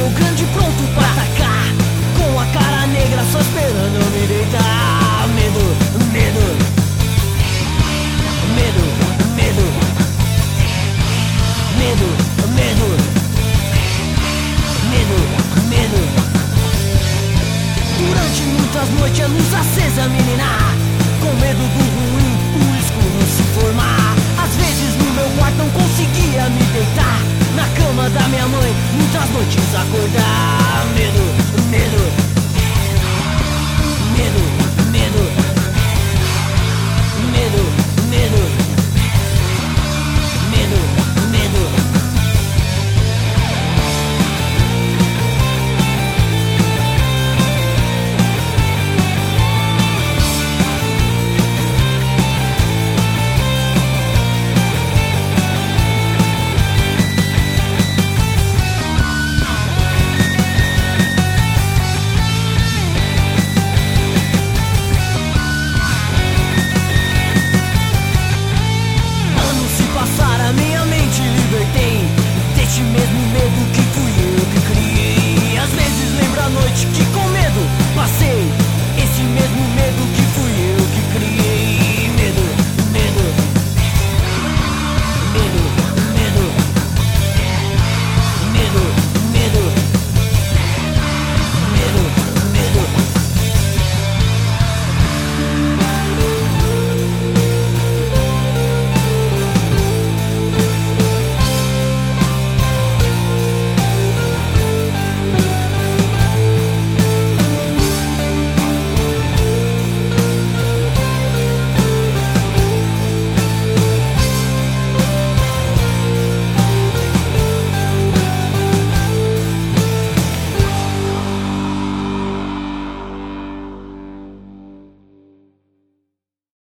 meu grande pronto pra atacar, com a cara negra só esperando eu me deitar. Medo, medo, medo, medo, medo, medo, medo, medo. Durante muitas noites a luz acesa me ninar, com medo do ruim, o escuro se formar. Às vezes no meu quarto não conseguia me deitar, na cama da minha mãe muitas noites acordar. Medo, medo, medo, medo, medo, medo, medo, medo. Deste mesmo medo que fui eu que criei. Às vezes lembro a noite que